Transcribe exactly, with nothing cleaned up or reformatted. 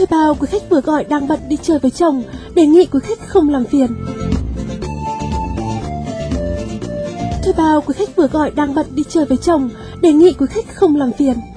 Thưa bao quý khách vừa gọi đang bận đi chơi với chồng, đề nghị quý khách không làm phiền. Thưa bao quý khách vừa gọi đang bận đi chơi với chồng, đề nghị quý khách không làm phiền.